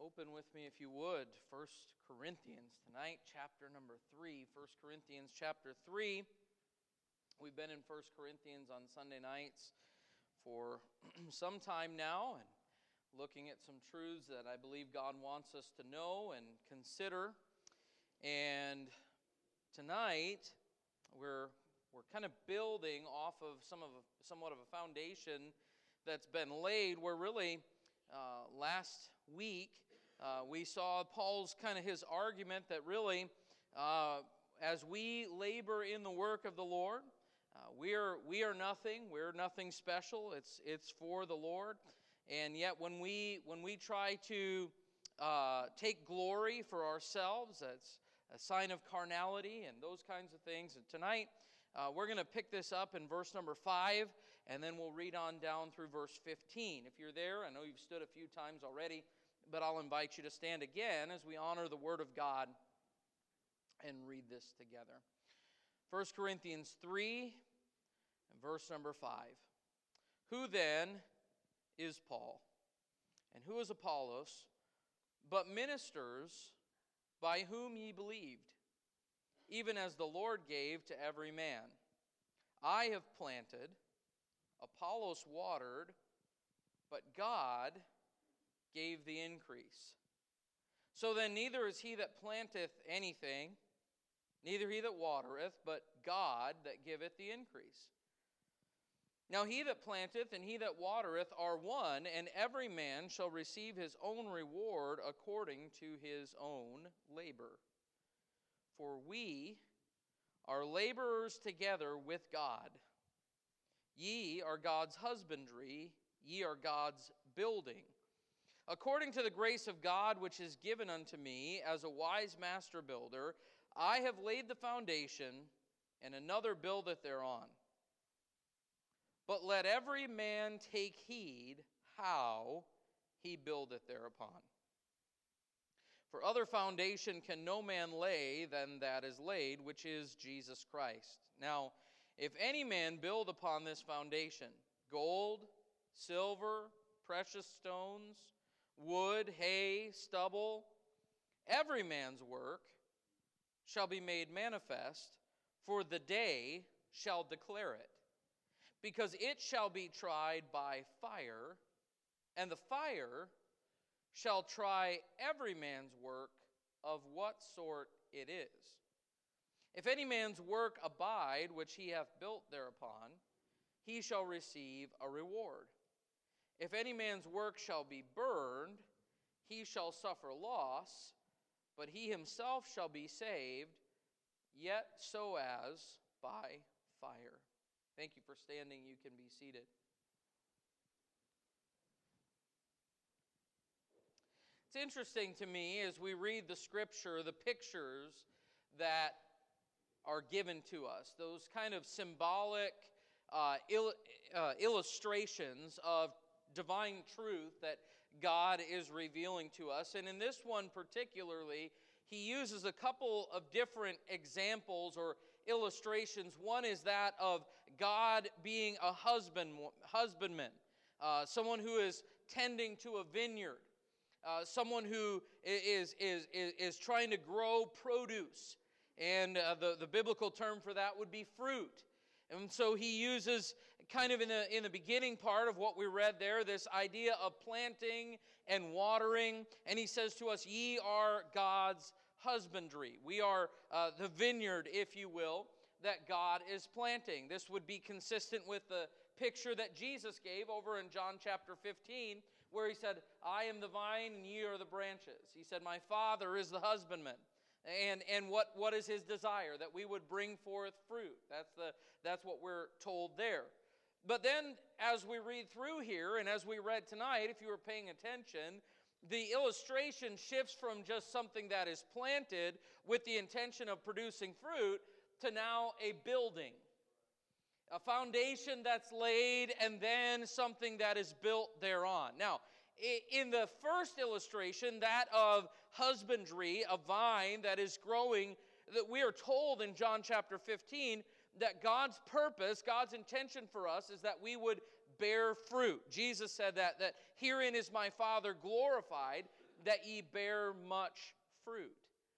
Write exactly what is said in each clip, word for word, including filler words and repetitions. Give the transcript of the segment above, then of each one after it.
Open with me, if you would, First Corinthians tonight, chapter number three. First Corinthians chapter three. We've been in First Corinthians on Sunday nights for some time now, and looking at some truths that I believe God wants us to know and consider. And tonight, we're we're kind of building off of some of somewhat of a foundation that's been laid. Where really uh, last week uh, we saw Paul's kind of his argument that really, uh, as we labor in the work of the Lord, uh, we are we are nothing. We're nothing special. It's it's for the Lord. And yet, when we when we try to uh, take glory for ourselves, that's a sign of carnality and those kinds of things. And tonight, uh, we're going to pick this up in verse number five, and then we'll read on down through verse fifteen. If you're there, I know you've stood a few times already, but I'll invite you to stand again as we honor the Word of God and read this together. First Corinthians three, and verse number five. Who then is Paul? And who is Apollos, but ministers by whom ye believed, even as the Lord gave to every man? I have planted, Apollos watered, but God gave the increase. So then neither is he that planteth anything, neither he that watereth, but God that giveth the increase. Now he that planteth and he that watereth are one, and every man shall receive his own reward according to his own labor. For we are laborers together with God. Ye are God's husbandry, ye are God's building. According to the grace of God which is given unto me as a wise master builder, I have laid the foundation, and another buildeth thereon. But let every man take heed how he buildeth thereupon. For other foundation can no man lay than that is laid, which is Jesus Christ. Now, if any man build upon this foundation, gold, silver, precious stones, wood, hay, stubble, every man's work shall be made manifest, for the day shall declare it. Because it shall be tried by fire, and the fire shall try every man's work of what sort it is. If any man's work abide, which he hath built thereupon, he shall receive a reward. If any man's work shall be burned, he shall suffer loss, but he himself shall be saved, yet so as by fire. Thank you for standing. You can be seated. It's interesting to me as we read the Scripture, the pictures that are given to us, those kind of symbolic uh, il- uh, illustrations of divine truth that God is revealing to us. And in this one particularly, he uses a couple of different examples or illustrations. One is that of God being a husband, husbandman, uh, someone who is tending to a vineyard, uh, someone who is, is, is, is trying to grow produce. And uh, the, the biblical term for that would be fruit. And so he uses kind of in the in the beginning part of what we read there, this idea of planting and watering. And he says to us, ye are God's husbandry. We are uh, the vineyard, if you will, that God is planting. This would be consistent with the picture that Jesus gave over in John chapter fifteen, where he said, I am the vine and ye are the branches. He said, my Father is the husbandman. And and what, what is his desire? That we would bring forth fruit. That's the that's what we're told there. But then as we read through here, and as we read tonight, if you were paying attention, the illustration shifts from just something that is planted with the intention of producing fruit to now a building. A foundation that's laid and then something that is built thereon. Now, in the first illustration, that of husbandry, a vine that is growing, that we are told in John chapter fifteen that God's purpose, God's intention for us is that we would bear fruit. Jesus said that, that herein is my Father glorified, that ye bear much fruit.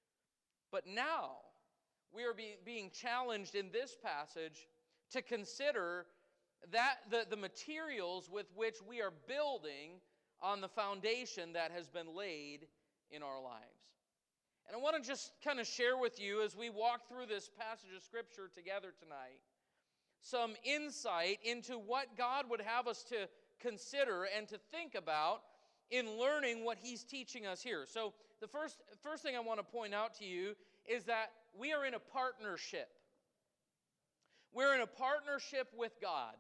But now we are be, being challenged in this passage to consider that the, the materials with which we are building on the foundation that has been laid in our lives. And I want to just kind of share with you as we walk through this passage of Scripture together tonight some insight into what God would have us to consider and to think about in learning what He's teaching us here. So the first, first thing I want to point out to you is that we are in a partnership. We're in a partnership with God.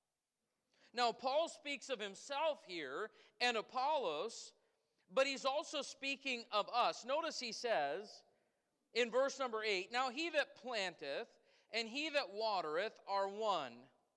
Now, Paul speaks of himself here and Apollos, but he's also speaking of us. Notice he says in verse number eight, "Now he that planteth and he that watereth are one."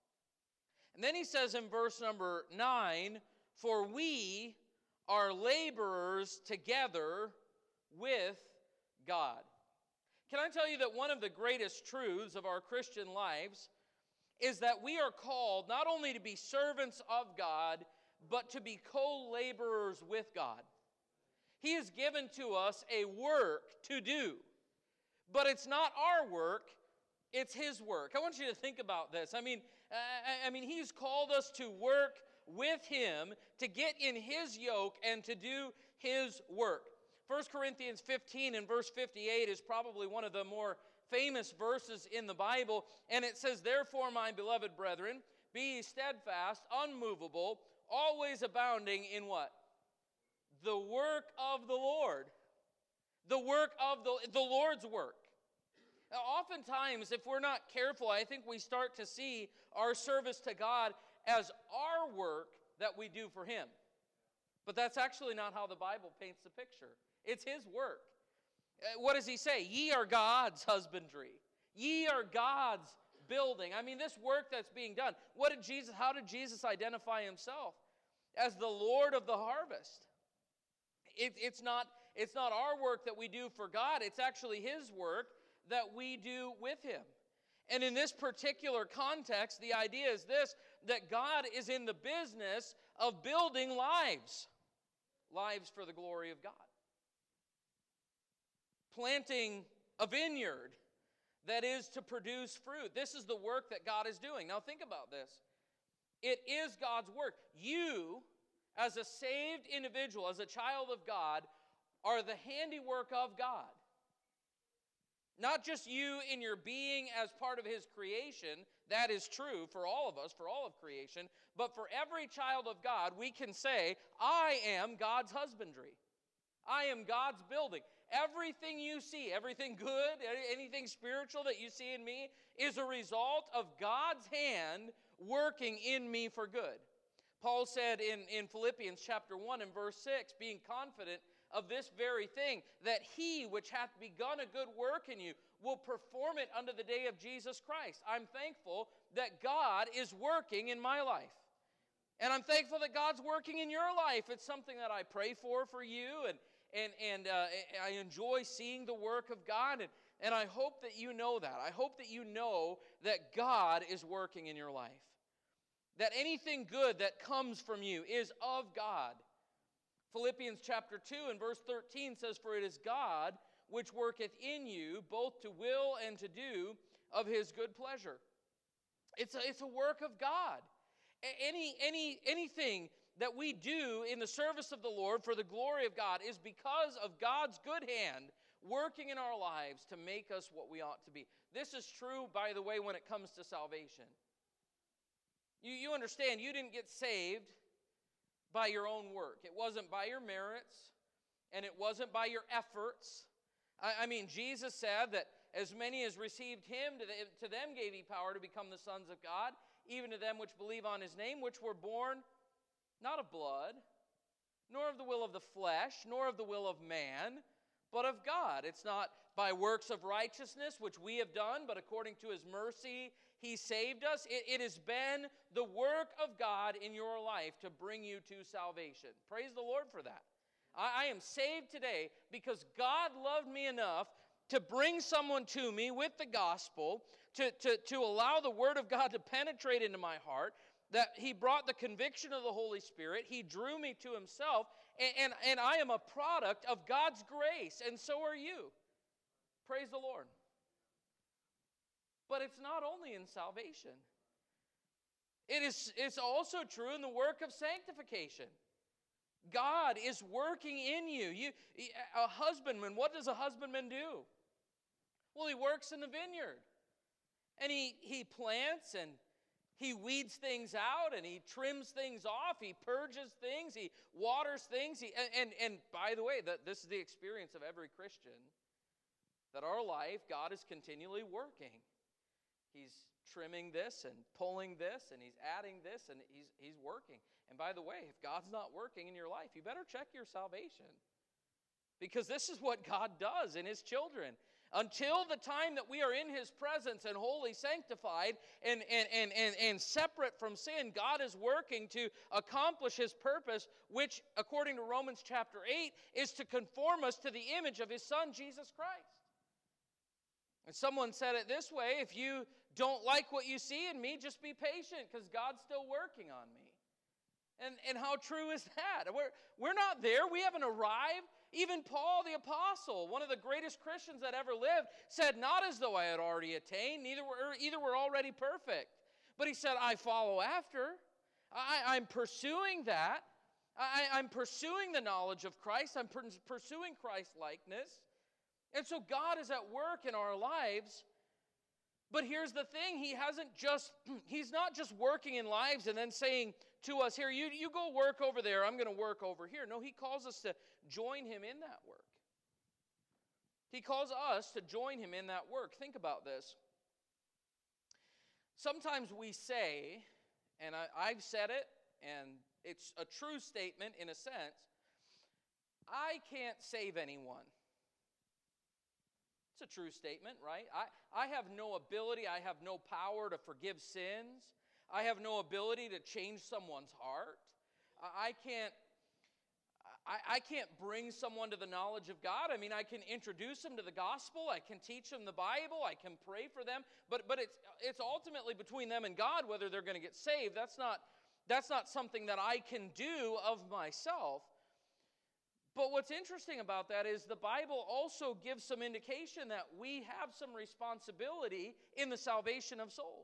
And then he says in verse number nine, "For we are laborers together with God." Can I tell you that one of the greatest truths of our Christian lives is that we are called not only to be servants of God, but to be co-laborers with God. He has given to us a work to do, but it's not our work, it's His work. I want you to think about this. I mean, I, I mean, He's called us to work with Him, to get in His yoke and to do His work. First Corinthians fifteen and verse fifty-eight is probably one of the more famous verses in the Bible, and it says, "Therefore, my beloved brethren, be ye steadfast, unmovable, always abounding in" what? The work of the Lord. The work of the, the Lord's work. Now, oftentimes, if we're not careful, I think we start to see our service to God as our work that we do for Him. But that's actually not how the Bible paints the picture. It's His work. What does He say? Ye are God's husbandry. Ye are God's building. I mean, this work that's being done. What did Jesus, how did Jesus identify Himself? As the Lord of the harvest. It, it's not, it's not our work that we do for God. It's actually His work that we do with Him. And in this particular context, the idea is this, that God is in the business of building lives. Lives for the glory of God. Planting a vineyard that is to produce fruit. This is the work that God is doing. Now think about this. It is God's work. You, as a saved individual, as a child of God, are the handiwork of God. Not just you in your being as part of His creation. That is true for all of us, for all of creation. But for every child of God, we can say, I am God's husbandry. I am God's building. Everything you see, everything good, anything spiritual that you see in me is a result of God's hand working in me for good. Paul said in, in Philippians chapter one and verse six, being confident of this very thing, that He which hath begun a good work in you will perform it unto the day of Jesus Christ. I'm thankful that God is working in my life. And I'm thankful that God's working in your life. It's something that I pray for for you, and And, and uh, I enjoy seeing the work of God, and, and I hope that you know that. I hope that you know that God is working in your life. That anything good that comes from you is of God. Philippians chapter two and verse thirteen says, "For it is God which worketh in you both to will and to do of His good pleasure." It's a, it's a work of God. Any, any, anything that we do in the service of the Lord for the glory of God is because of God's good hand working in our lives to make us what we ought to be. This is true, by the way, when it comes to salvation. You, you understand, you didn't get saved by your own work. It wasn't by your merits, and it wasn't by your efforts. I, I mean, Jesus said that as many as received Him, to, the, to them gave He power to become the sons of God, even to them which believe on His name, which were born not of blood, nor of the will of the flesh, nor of the will of man, but of God. It's not by works of righteousness, which we have done, but according to His mercy, He saved us. It, it has been the work of God in your life to bring you to salvation. Praise the Lord for that. I, I am saved today because God loved me enough to bring someone to me with the gospel, to, to, to allow the Word of God to penetrate into my heart, that He brought the conviction of the Holy Spirit, He drew me to Himself, and, and, and I am a product of God's grace, and so are you. Praise the Lord. But it's not only in salvation. It is it's also true in the work of sanctification. God is working in you. You, a husbandman, what does a husbandman do? Well, he works in the vineyard. And he, he plants and he weeds things out and he trims things off. He purges things. He waters things. He, and, and, and by the way, that this is the experience of every Christian, that our life, God is continually working. He's trimming this and pulling this and he's adding this and he's, he's working. And by the way, if God's not working in your life, you better check your salvation. Because this is what God does in His children. Until the time that we are in His presence and wholly sanctified and, and, and, and, and separate from sin, God is working to accomplish His purpose, which, according to Romans chapter eight, is to conform us to the image of His Son, Jesus Christ. And someone said it this way: if you don't like what you see in me, just be patient, because God's still working on me. And, and how true is that? We're, we're not there. We haven't arrived. Even Paul the Apostle, one of the greatest Christians that ever lived, said, not as though I had already attained, neither were, either were already perfect. But he said, I follow after. I, I'm pursuing that. I, I'm pursuing the knowledge of Christ. I'm per, pursuing Christ-likeness. And so God is at work in our lives. But here's the thing, he hasn't just, he's not just working in lives and then saying to us, here, you, you go work over there, I'm going to work over here. No, he calls us to join him in that work. He calls us to join him in that work. Think about this. Sometimes we say, and I, I've said it, and it's a true statement in a sense, I can't save anyone. It's a true statement, right? I, I have no ability, I have no power to forgive sins. I have no ability to change someone's heart. I, I can't I, I can't bring someone to the knowledge of God. I mean, I can introduce them to the gospel, I can teach them the Bible, I can pray for them, but but it's it's ultimately between them and God whether they're going to get saved. That's not that's not something that I can do of myself. But what's interesting about that is the Bible also gives some indication that we have some responsibility in the salvation of souls.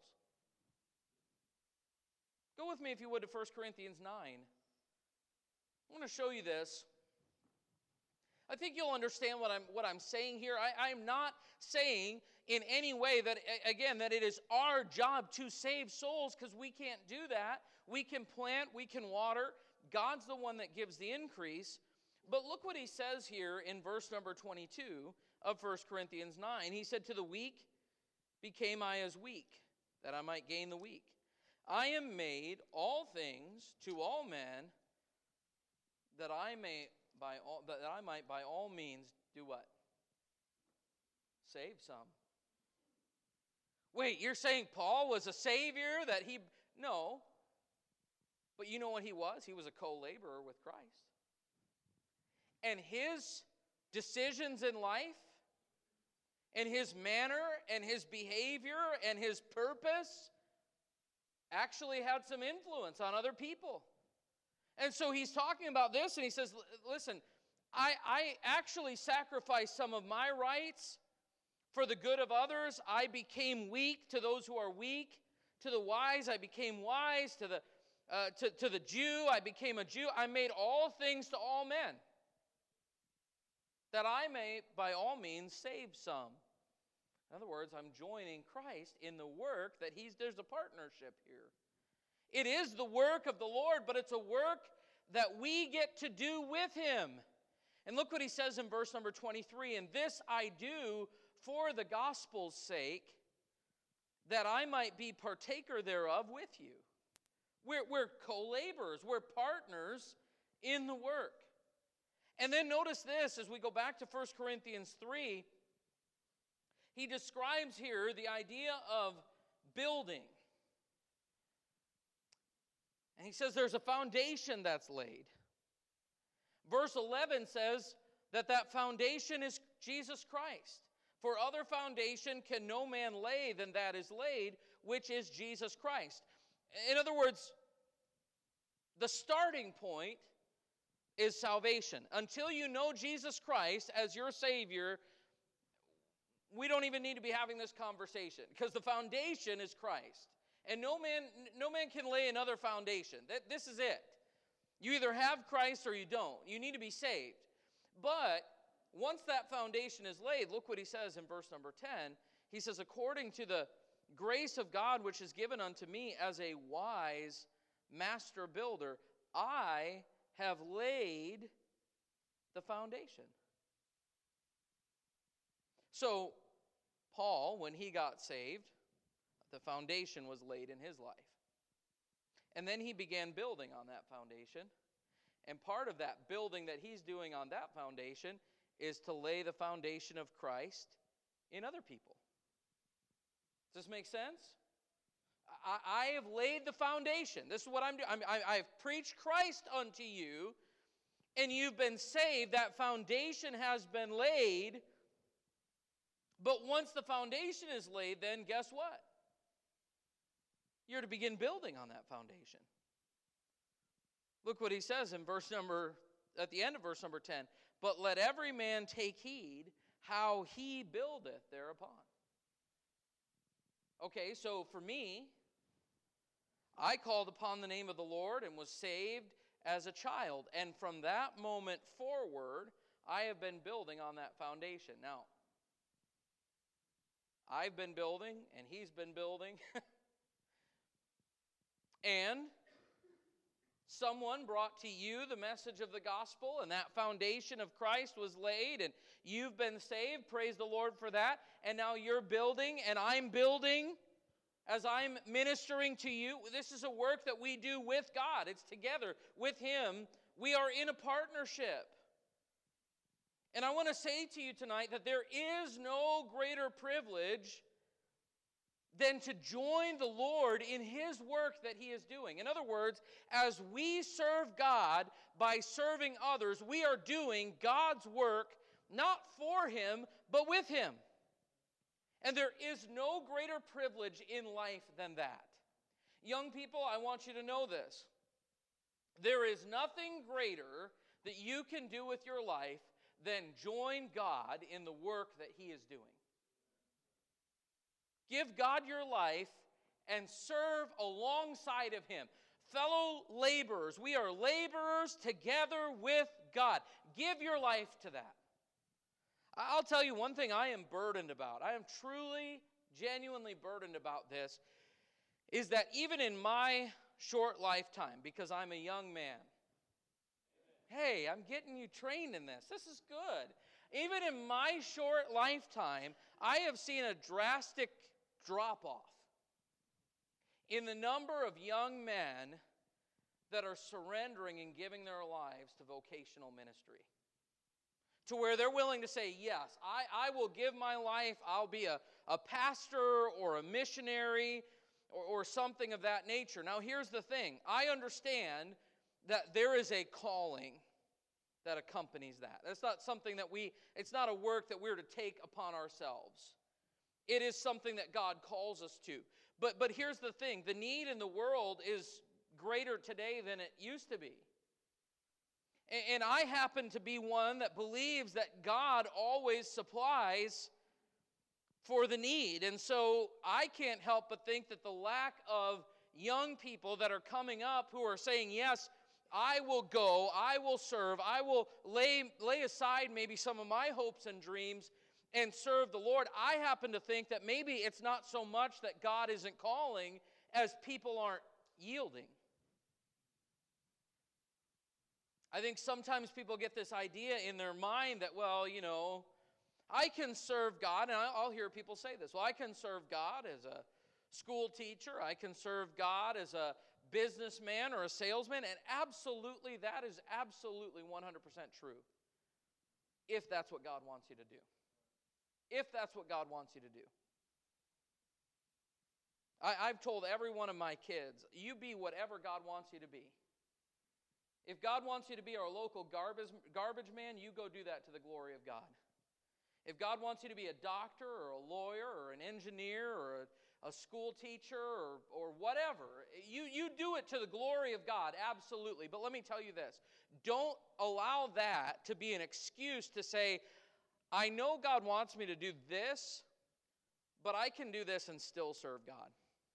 Go with me, if you would, to First Corinthians nine. I want to show you this. I think you'll understand what I'm, what I'm saying here. I, I'm not saying in any way that, again, that it is our job to save souls, because we can't do that. We can plant, we can water. God's the one that gives the increase. But look what he says here in verse number twenty-two of First Corinthians nine. He said, to the weak became I as weak, that I might gain the weak. I am made all things to all men, that I may by all that I might by all means do what? Save some. Wait, you're saying Paul was a savior, that he no. But you know what he was? He was a co-laborer with Christ. And his decisions in life, and his manner, and his behavior, and his purpose actually had some influence on other people. And so he's talking about this, and he says, listen, I, I actually sacrificed some of my rights for the good of others. I became weak to those who are weak. To the wise, I became wise. To the, uh, to, to the Jew, I became a Jew. I made all things to all men, that I may by all means save some. In other words, I'm joining Christ in the work that he's, there's a partnership here. It is the work of the Lord, but it's a work that we get to do with him. And look what he says in verse number twenty-three, and this I do for the gospel's sake, that I might be partaker thereof with you. We're, we're co-laborers, we're partners in the work. And then notice this, as we go back to First Corinthians three, he describes here the idea of building. And he says there's a foundation that's laid. Verse eleven says that that foundation is Jesus Christ. For other foundation can no man lay than that is laid, which is Jesus Christ. In other words, the starting point is salvation. Until you know Jesus Christ as your Savior, we don't even need to be having this conversation, because the foundation is Christ. And no man, no man can lay another foundation. That, this is it. You either have Christ or you don't. You need to be saved. But once that foundation is laid, look what he says in verse number ten. He says, according to the grace of God which is given unto me as a wise master builder, I have laid the foundation. So, Paul, when he got saved, the foundation was laid in his life. And then he began building on that foundation. And part of that building that he's doing on that foundation is to lay the foundation of Christ in other people. Does this make sense? I, I have laid the foundation. This is what I'm doing. I'm, I, I've preached Christ unto you, and you've been saved. That foundation has been laid. But once the foundation is laid, then guess what? You're to begin building on that foundation. Look what he says in verse number, at the end of verse number ten. But let every man take heed how he buildeth thereupon. Okay, so for me, I called upon the name of the Lord and was saved as a child. And from that moment forward, I have been building on that foundation. Now, I've been building, and he's been building. And someone brought to you the message of the gospel, and that foundation of Christ was laid, and you've been saved. Praise the Lord for that. And now you're building, and I'm building as I'm ministering to you. This is a work that we do with God. It's together with Him. We are in a partnership. And I want to say to you tonight that there is no greater privilege than to join the Lord in His work that He is doing. In other words, as we serve God by serving others, we are doing God's work not for Him, but with Him. And there is no greater privilege in life than that. Young people, I want you to know this. There is nothing greater that you can do with your life than join God in the work that He is doing. Give God your life and serve alongside of Him. Fellow laborers, we are laborers together with God. Give your life to that. I'll tell you one thing I am burdened about. I am truly, genuinely burdened about this, is that even in my short lifetime, because I'm a young man, hey, I'm getting you trained in this. This is good. Even in my short lifetime, I have seen a drastic drop-off in the number of young men that are surrendering and giving their lives to vocational ministry. To where they're willing to say, yes, I, I will give my life. I'll be a, a pastor or a missionary or, or something of that nature. Now, here's the thing. I understand that there is a calling that accompanies that. That's not something that we, it's not a work that we're to take upon ourselves. It is something that God calls us to. But, but here's the thing. The need in the world is greater today than it used to be. And, and I happen to be one that believes that God always supplies for the need. And so I can't help but think that the lack of young people that are coming up who are saying, yes, I will go, I will serve, I will lay, lay aside maybe some of my hopes and dreams and serve the Lord. I happen to think that maybe it's not so much that God isn't calling as people aren't yielding. I think sometimes people get this idea in their mind that, well, you know, I can serve God, and I'll hear people say this, well, I can serve God as a school teacher, I can serve God as a businessman or a salesman, and absolutely, that is absolutely one hundred percent true, if that's what God wants you to do. If that's what God wants you to do. I, I've told every one of my kids, you be whatever God wants you to be. If God wants you to be our local garbage, garbage man, you go do that to the glory of God. If God wants you to be a doctor or a lawyer or an engineer or a, a school teacher or, or whatever, you, you do it to the glory of God, absolutely. But let me tell you this, don't allow that to be an excuse to say, I know God wants me to do this, but I can do this and still serve God.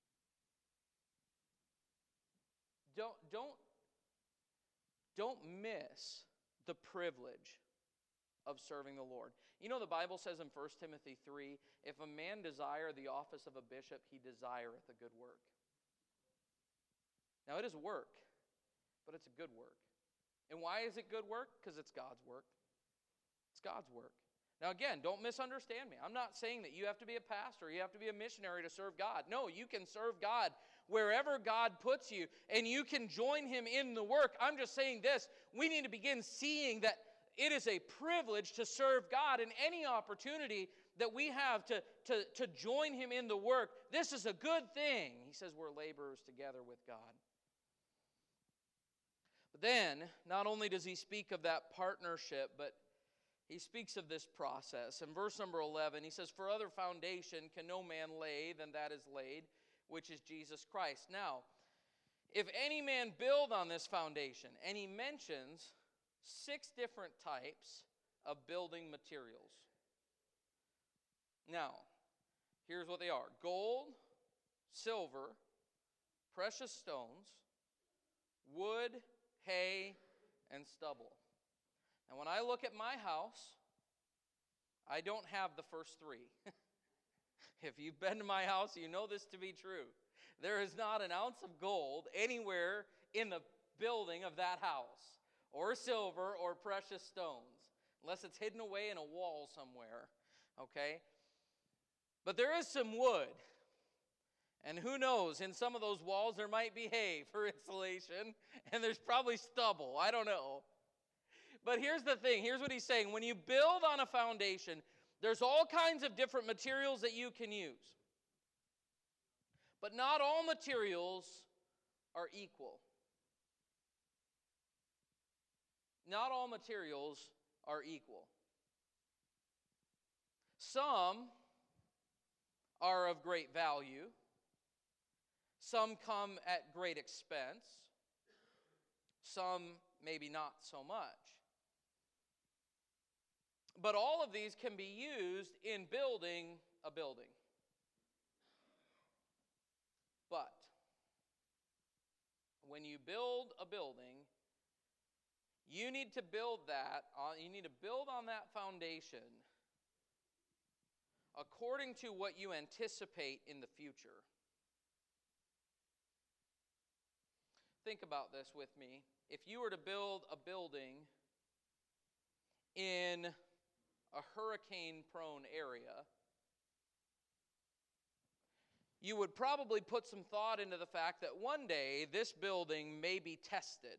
Don't, don't, don't miss the privilege of serving the Lord. You know, the Bible says in First Timothy three, if a man desire the office of a bishop, he desireth a good work. Now, it is work, but it's a good work. And why is it good work? Because it's God's work. It's God's work. Now, again, don't misunderstand me. I'm not saying that you have to be a pastor, you have to be a missionary to serve God. No, you can serve God wherever God puts you, and you can join Him in the work. I'm just saying this. We need to begin seeing that it is a privilege to serve God in any opportunity that we have to, to, to join Him in the work. This is a good thing. He says we're laborers together with God. But then, not only does he speak of that partnership, but he speaks of this process. In verse number eleven, he says, for other foundation can no man lay than that is laid, which is Jesus Christ. Now, if any man build on this foundation, and he mentions six different types of building materials. Now, here's what they are. Gold, silver, precious stones, wood, hay, and stubble. And when I look at my house, I don't have the first three. If you've been to my house, you know this to be true. There is not an ounce of gold anywhere in the building of that house, or silver, or precious stones, unless it's hidden away in a wall somewhere, okay? But there is some wood. And who knows, in some of those walls there might be hay for insulation, and there's probably stubble. I don't know. But here's the thing. Here's what he's saying. When you build on a foundation, there's all kinds of different materials that you can use. But not all materials are equal. Not all materials are equal. Some are of great value. Some come at great expense. Some maybe not so much. But all of these can be used in building a building. But when you build a building, you need to build that on, you need to build on that foundation according to what you anticipate in the future. Think about this with me. If you were to build a building in a hurricane-prone area, you would probably put some thought into the fact that one day this building may be tested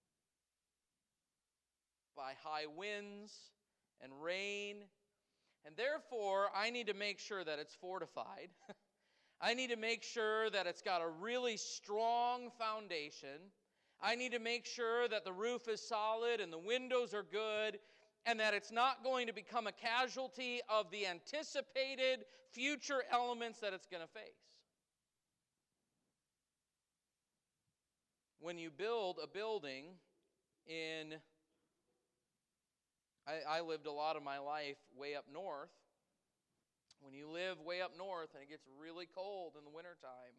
by high winds and rain, and therefore I need to make sure that it's fortified. I need to make sure that it's got a really strong foundation. I need to make sure that the roof is solid and the windows are good, and that it's not going to become a casualty of the anticipated future elements that it's going to face. When you build a building in, I, I lived a lot of my life way up north. When you live way up north and it gets really cold in the wintertime,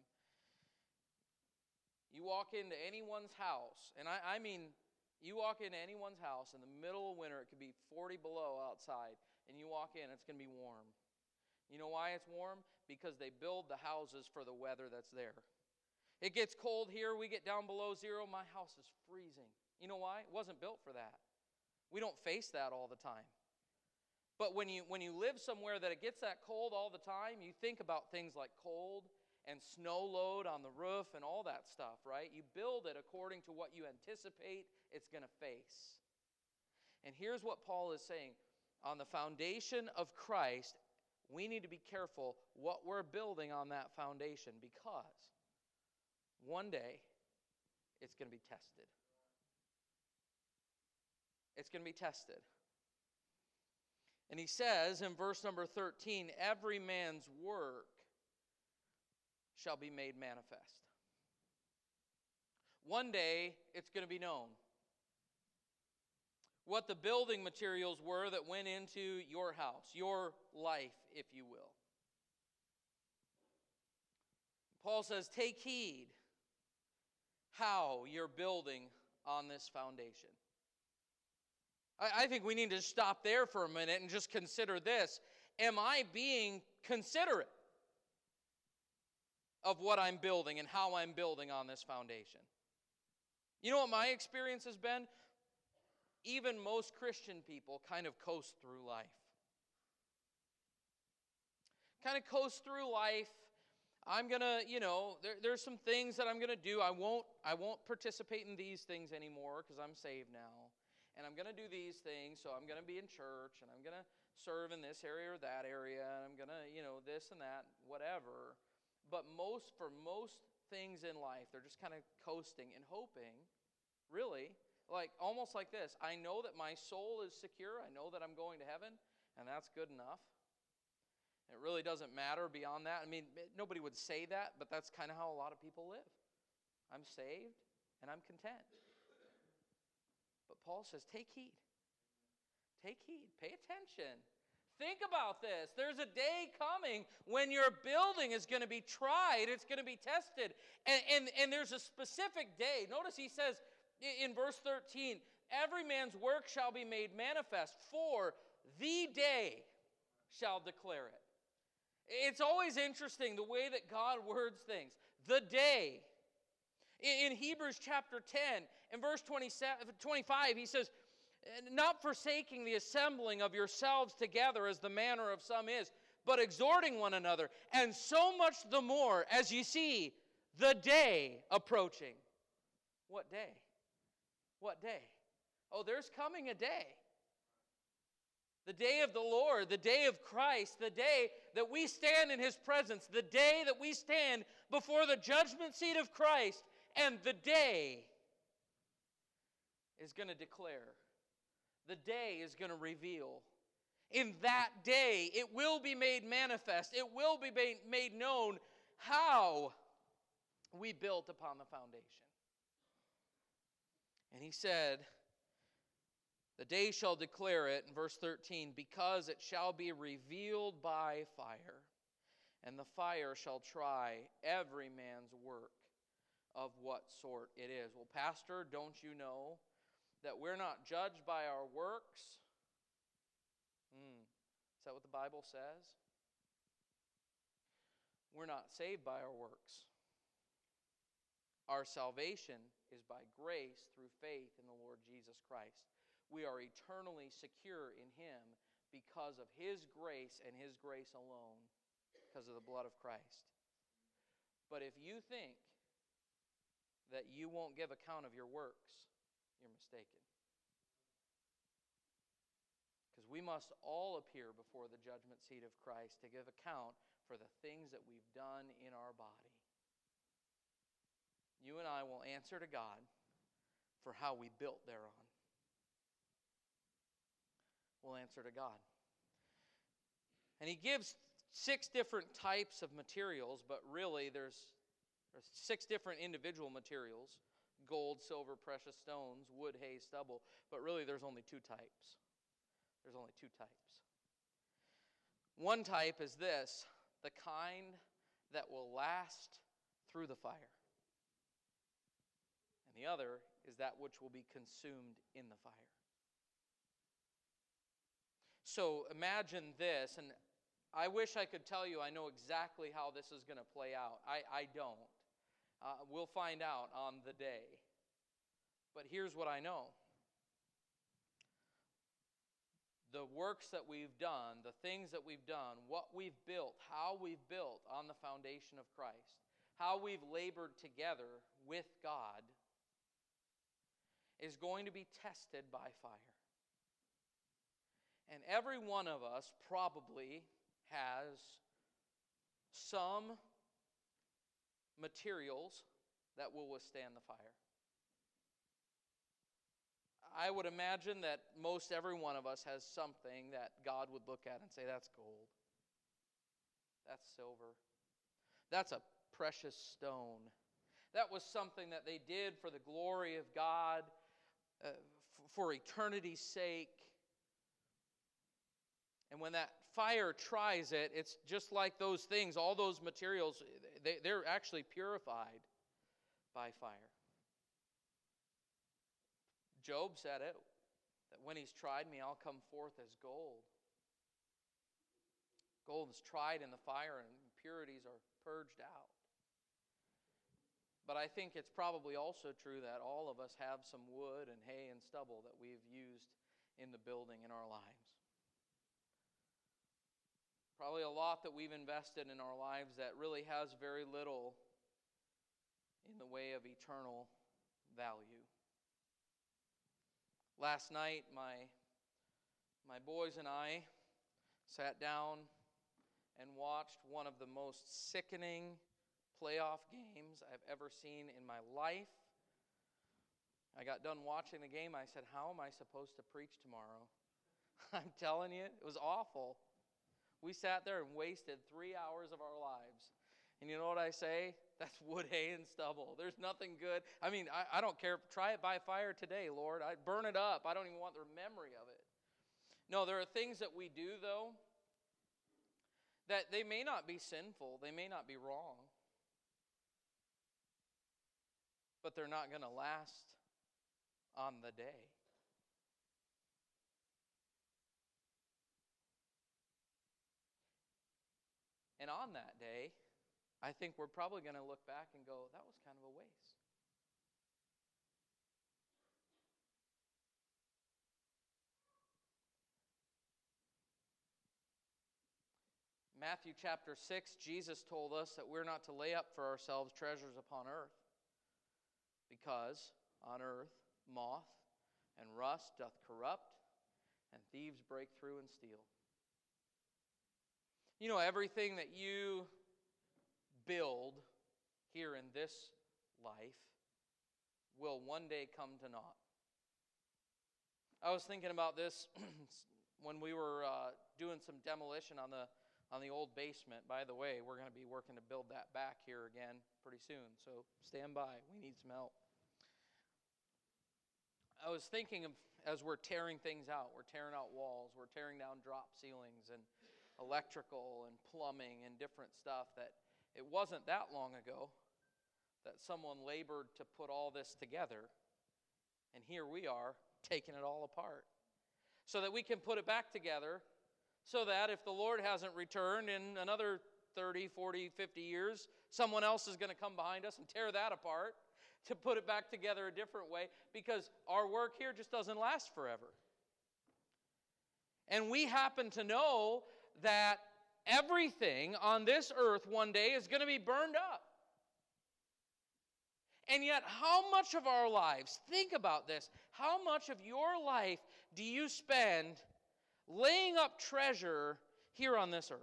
you walk into anyone's house, and I, I mean, you walk into anyone's house in the middle of winter, it could be forty below outside, and you walk in, it's going to be warm. You know why it's warm? Because they build the houses for the weather that's there. It gets cold here, we get down below zero, my house is freezing. You know why? It wasn't built for that. We don't face that all the time. But when you, when you live somewhere that it gets that cold all the time, you think about things like cold and snow load on the roof and all that stuff, right? You build it according to what you anticipate it's going to face. And here's what Paul is saying. On the foundation of Christ, we need to be careful what we're building on that foundation, because one day it's going to be tested. It's going to be tested. And he says in verse number thirteen, every man's work shall be made manifest. One day it's going to be known. what the building materials were that went into your house, your life, if you will. Paul says, take heed how you're building on this foundation. I, I think we need to stop there for a minute and just consider this. Am I being considerate of what I'm building and how I'm building on this foundation? You know what my experience has been? Even most Christian people kind of coast through life. Kind of coast through life. I'm going to, you know, there, there's some things that I'm going to do. I won't, I won't participate in these things anymore because I'm saved now. And I'm going to do these things, so I'm going to be in church, and I'm going to serve in this area or that area, and I'm going to, you know, this and that, whatever. But most, for most things in life, they're just kind of coasting and hoping, really, like almost like this. I know that my soul is secure. I know that I'm going to heaven, and that's good enough. It really doesn't matter beyond that. I mean, nobody would say that, but that's kind of how a lot of people live. I'm saved, and I'm content. But Paul says, take heed. Take heed. Pay attention. Think about this. There's a day coming when your building is going to be tried. It's going to be tested. And, and, and there's a specific day. Notice he says in verse thirteen, every man's work shall be made manifest, for the day shall declare it. It's always interesting the way that God words things. The day. In Hebrews chapter ten, in verse twenty-seven, twenty-five, he says, not forsaking the assembling of yourselves together as the manner of some is, but exhorting one another, and so much the more as you see the day approaching. What day? What day? Oh, there's coming a day. The day of the Lord, the day of Christ, the day that we stand in His presence, the day that we stand before the judgment seat of Christ, and the day is going to declare. The day is going to reveal. In that day, it will be made manifest. It will be made known how we built upon the foundation. And he said, the day shall declare it, in verse thirteen, because it shall be revealed by fire, and the fire shall try every man's work of what sort it is. Well, Pastor, don't you know that we're not judged by our works? Hmm. Is that what the Bible says? We're not saved by our works. Our salvation is by grace through faith in the Lord Jesus Christ. We are eternally secure in Him because of His grace and His grace alone, because of the blood of Christ. But if you think that you won't give account of your works, you're mistaken. Because we must all appear before the judgment seat of Christ to give account for the things that we've done in our body. You and I will answer to God for how we built thereon. We'll answer to God. And he gives six different types of materials, but really there's, there's six different individual materials: gold, silver, precious stones, wood, hay, stubble. But really there's only two types. There's only two types. One type is this, the kind that will last through the fire. And the other is that which will be consumed in the fire. So imagine this, and I wish I could tell you I know exactly how this is going to play out. I, I don't. Uh, we'll find out on the day. But here's what I know. The works that we've done, the things that we've done, what we've built, how we've built on the foundation of Christ, how we've labored together with God, is going to be tested by fire. And every one of us probably has some materials that will withstand the fire. I would imagine that most every one of us has something that God would look at and say, that's gold. That's silver. That's a precious stone. That was something that they did for the glory of God, uh, f- for eternity's sake. And when that fire tries it, it's just like those things, all those materials, they, they're actually purified by fire. Job said it, that when he's tried me, I'll come forth as gold. Gold is tried in the fire and impurities are purged out. But I think it's probably also true that all of us have some wood and hay and stubble that we've used in the building in our lives. Probably a lot that we've invested in our lives that really has very little in the way of eternal value. Last night, my, my boys and I sat down and watched one of the most sickening playoff games I've ever seen in my life. I got done watching the game. I said, how am I supposed to preach tomorrow? I'm telling you, it was awful. We sat there and wasted three hours of our lives. And you know what I say? That's wood, hay, and stubble. There's nothing good. I mean, I, I don't care. Try it by fire today, Lord. I'd burn it up. I don't even want the memory of it. No, there are things that we do, though, that they may not be sinful. They may not be wrong. But they're not going to last on the day. And on that day, I think we're probably going to look back and go, that was kind of a waste. Matthew chapter six, Jesus told us that we're not to lay up for ourselves treasures upon earth, because on earth moth and rust doth corrupt, and thieves break through and steal. You know, everything that you build here in this life will one day come to naught. I was thinking about this when we were uh, doing some demolition on the on the old basement. By the way, we're going to be working to build that back here again pretty soon, so stand by. We need some help. I was thinking of, as we're tearing things out, we're tearing out walls, we're tearing down drop ceilings and electrical and plumbing and different stuff, that it wasn't that long ago that someone labored to put all this together, and here we are taking it all apart so that we can put it back together, so that if the Lord hasn't returned in another thirty, forty, fifty years, someone else is going to come behind us and tear that apart to put it back together a different way, because our work here just doesn't last forever. And we happen to know that everything on this earth one day is going to be burned up. And yet, how much of our lives, think about this, how much of your life do you spend laying up treasure here on this earth?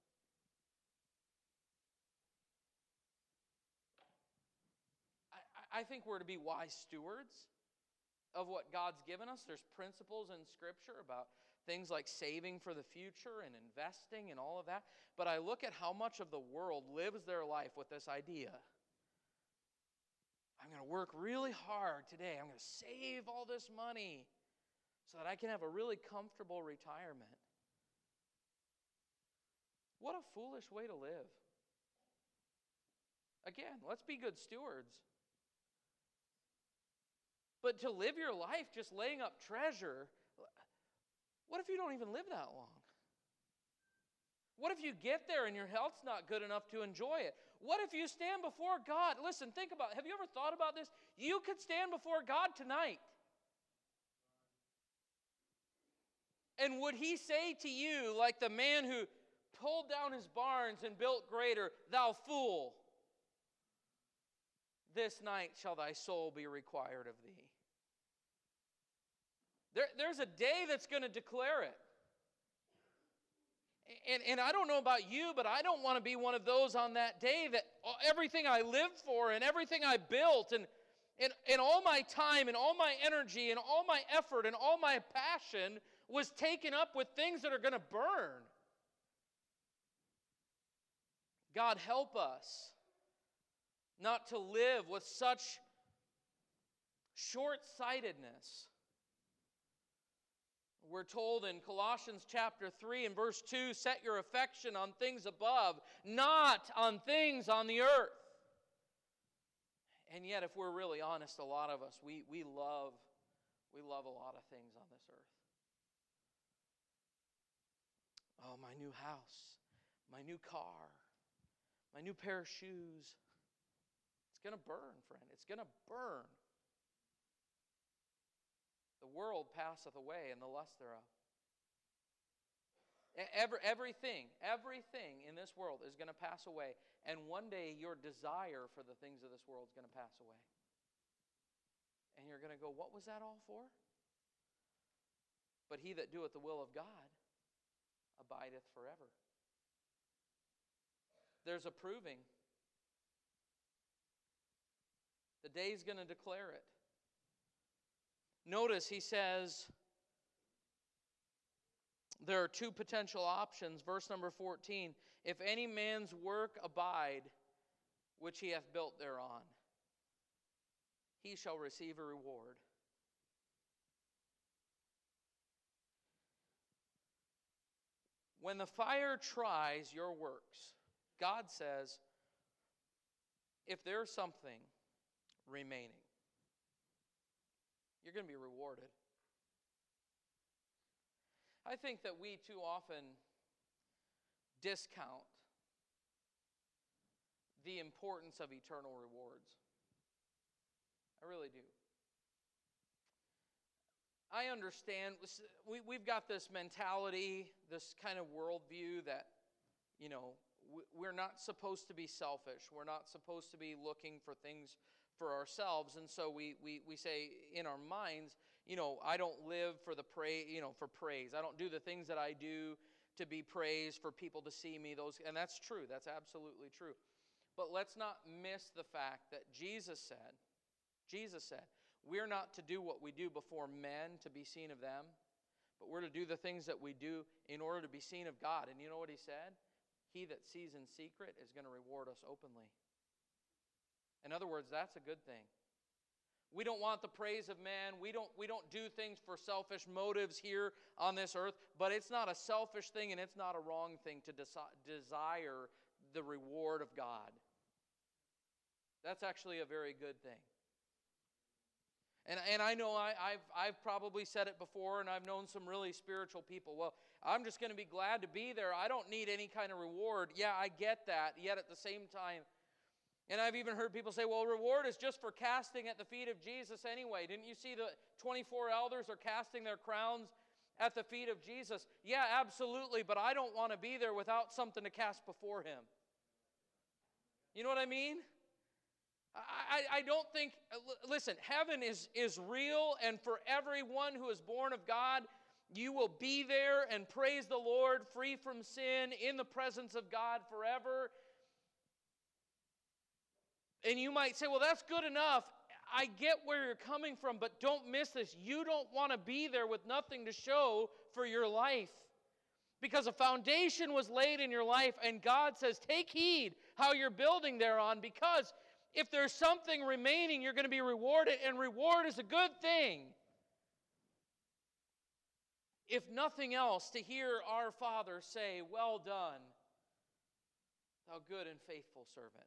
I, I think we're to be wise stewards of what God's given us. There's principles in Scripture about things like saving for the future and investing and all of that. But I look at how much of the world lives their life with this idea. I'm going to work really hard today. I'm going to save all this money so that I can have a really comfortable retirement. What a foolish way to live. Again, let's be good stewards. But to live your life just laying up treasure, what if you don't even live that long? What if you get there and your health's not good enough to enjoy it? What if you stand before God? Listen, think about it. Have you ever thought about this? You could stand before God tonight. And would He say to you, like the man who pulled down his barns and built greater, "Thou fool, this night shall thy soul be required of thee"? There, there's a day that's going to declare it. And, and I don't know about you, but I don't want to be one of those on that day that everything I lived for and everything I built and, and, and all my time and all my energy and all my effort and all my passion was taken up with things that are going to burn. God, help us not to live with such short-sightedness We're told in Colossians chapter three and verse two, set your affection on things above, not on things on the earth. And yet, if we're really honest, a lot of us, we, we love we love a lot of things on this earth. Oh, my new house, my new car, my new pair of shoes. It's going to burn, friend. It's going to burn. The world passeth away, and the lust thereof. Every, everything, everything in this world is going to pass away. And one day your desire for the things of this world is going to pass away. And you're going to go, what was that all for? But he that doeth the will of God abideth forever. There's a proving. The day's going to declare it. Notice he says there are two potential options. Verse number fourteen, if any man's work abide, which he hath built thereon, he shall receive a reward. When the fire tries your works, God says, if there's something remaining, you're going to be rewarded. I think that we too often discount the importance of eternal rewards. I really do. I understand, we, we've got this mentality, this kind of worldview that, you know, we're not supposed to be selfish. We're not supposed to be looking for things for ourselves. And so we, we, we say in our minds, you know, I don't live for the praise, you know, for praise. I don't do the things that I do to be praised, for people to see me. Those, and that's true. That's absolutely true. But let's not miss the fact that Jesus said, Jesus said, we're not to do what we do before men to be seen of them, but we're to do the things that we do in order to be seen of God. And you know what he said? He that sees in secret is going to reward us openly. In other words, that's a good thing. We don't want the praise of man. We don't, we don't do things for selfish motives here on this earth, but it's not a selfish thing and it's not a wrong thing to desi- desire the reward of God. That's actually a very good thing. And, and I know I, I've, I've probably said it before, and I've known some really spiritual people. Well, I'm just going to be glad to be there. I don't need any kind of reward. Yeah, I get that. Yet at the same time, and I've even heard people say, well, reward is just for casting at the feet of Jesus anyway. Didn't you see the twenty-four elders are casting their crowns at the feet of Jesus? Yeah, absolutely, but I don't want to be there without something to cast before him. You know what I mean? I, I don't think, listen, heaven is, is real, and for everyone who is born of God, you will be there and praise the Lord, free from sin, in the presence of God forever. And you might say, well, that's good enough. I get where you're coming from, but don't miss this. You don't want to be there with nothing to show for your life. Because a foundation was laid in your life, and God says, take heed how you're building thereon, because if there's something remaining, you're going to be rewarded, and reward is a good thing. If nothing else, to hear our Father say, well done, thou good and faithful servant.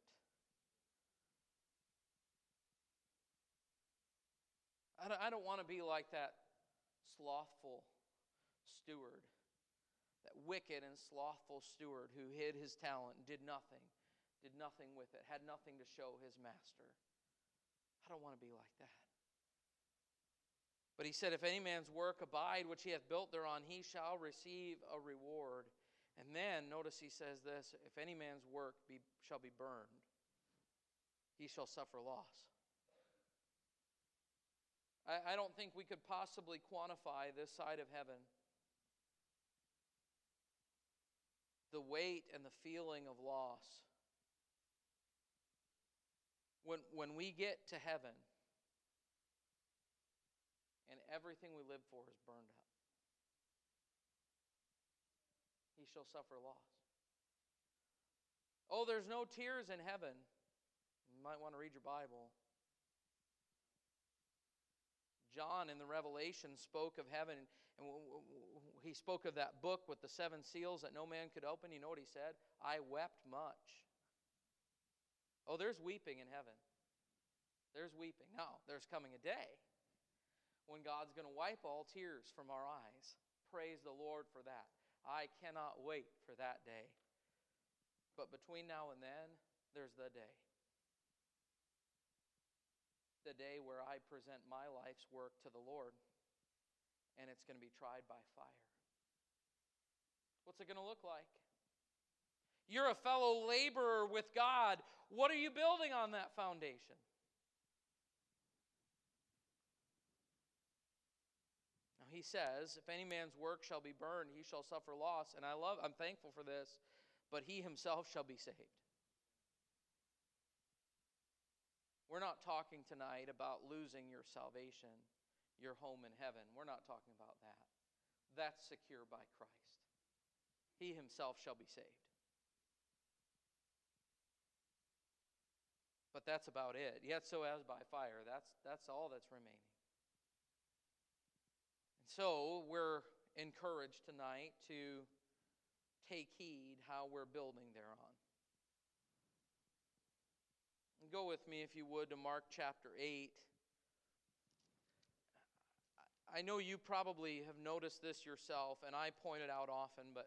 I don't want to be like that slothful steward, that wicked and slothful steward who hid his talent and did nothing, did nothing with it, had nothing to show his master. I don't want to be like that. But he said, if any man's work abide which he hath built thereon, he shall receive a reward. And then, notice he says this, if any man's work be, shall be burned, he shall suffer loss. I, I don't think we could possibly quantify this side of heaven the weight and the feeling of loss. When, when we get to heaven and everything we live for is burned up, he shall suffer loss. Oh, there's no tears in heaven. You might want to read your Bible. John in the Revelation spoke of heaven, and he spoke of that book with the seven seals that no man could open. You know what he said? I wept much. Oh, there's weeping in heaven. There's weeping. Now, there's coming a day when God's going to wipe all tears from our eyes. Praise the Lord for that. I cannot wait for that day. But between now and then, there's the day. The day where I present my life's work to the Lord, and it's going to be tried by fire. What's it going to look like? You're a fellow laborer with God. What are you building on that foundation? Now he says, if any man's work shall be burned, he shall suffer loss. And I love, I'm thankful for this, but he himself shall be saved. We're not talking tonight about losing your salvation, your home in heaven. We're not talking about that. That's secure by Christ. He himself shall be saved. But that's about it. Yet so as by fire. That's, that's all that's remaining. And so we're encouraged tonight to take heed how we're building thereon. Go with me, if you would, to Mark chapter eight. I know you probably have noticed this yourself, and I point it out often, but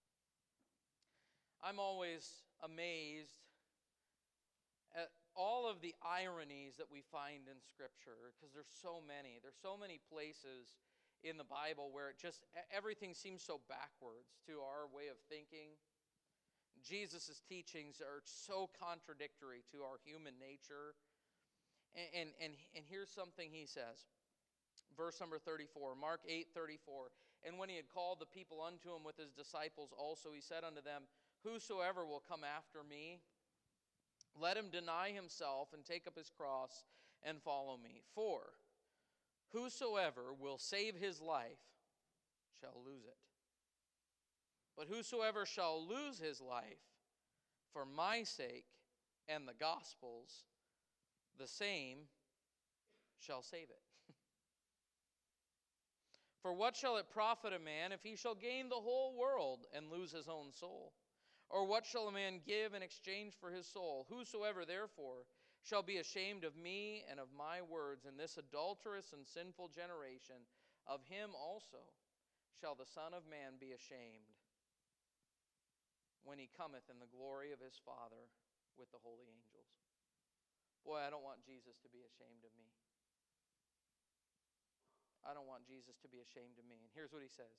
I'm always amazed at all of the ironies that we find in Scripture, because there's so many. There's so many places in the Bible where it just, everything seems so backwards to our way of thinking. Jesus' teachings are so contradictory to our human nature. And, and, and, and here's something he says. Verse number thirty-four, Mark eight thirty-four. And when he had called the people unto him with his disciples also, he said unto them, whosoever will come after me, let him deny himself and take up his cross and follow me. For whosoever will save his life shall lose it. But whosoever shall lose his life for my sake and the gospel's, the same shall save it. For what shall it profit a man if he shall gain the whole world and lose his own soul? Or what shall a man give in exchange for his soul? Whosoever therefore shall be ashamed of me and of my words in this adulterous and sinful generation, of him also shall the Son of Man be ashamed when he cometh in the glory of his Father with the holy angels. Boy, I don't want Jesus to be ashamed of me. I don't want Jesus to be ashamed of me. And here's what he says.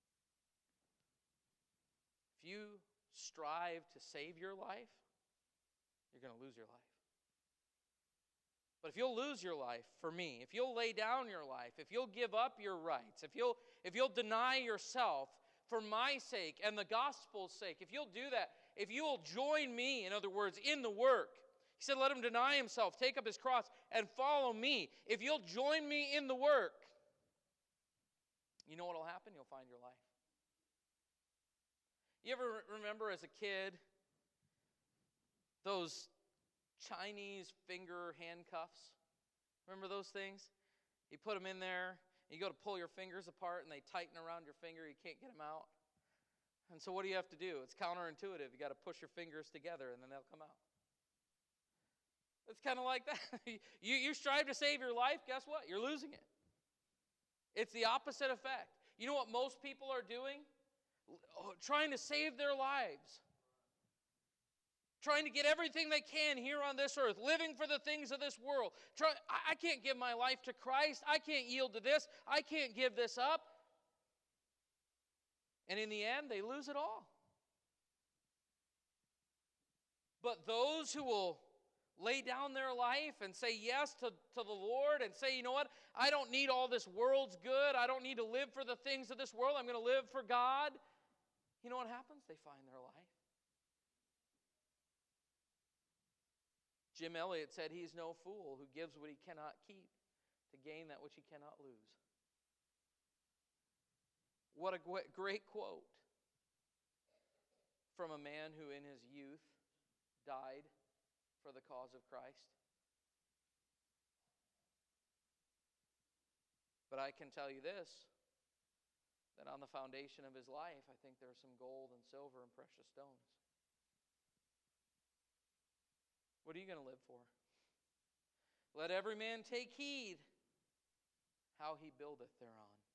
If you strive to save your life, you're going to lose your life. But if you'll lose your life for me, if you'll lay down your life, if you'll give up your rights, if you'll, if you'll deny yourself for my sake and the gospel's sake, if you'll do that, if you'll join me, in other words, in the work. He said, let him deny himself, take up his cross, and follow me. If you'll join me in the work, you know what will happen? You'll find your life. You ever remember as a kid those Chinese finger handcuffs? Remember those things? You put them in there, you go to pull your fingers apart, and they tighten around your finger. You can't get them out. And so what do you have to do? It's counterintuitive. You got to push your fingers together, and then they'll come out. It's kind of like that. you, you strive to save your life, guess what? You're losing it. It's the opposite effect. You know what most people are doing? Trying to save their lives. Trying to get everything they can here on this earth. Living for the things of this world. Try, I, I can't give my life to Christ. I can't yield to this. I can't give this up. And in the end, they lose it all. But those who will lay down their life and say yes to, to the Lord and say, you know what, I don't need all this world's good. I don't need to live for the things of this world. I'm going to live for God. You know what happens? They find their life. Jim Elliot said, he's no fool who gives what he cannot keep to gain that which he cannot lose. What a great quote from a man who in his youth died for the cause of Christ. But I can tell you this, that on the foundation of his life, I think there's some gold and silver and precious stones. What are you going to live for? Let every man take heed how he buildeth thereon.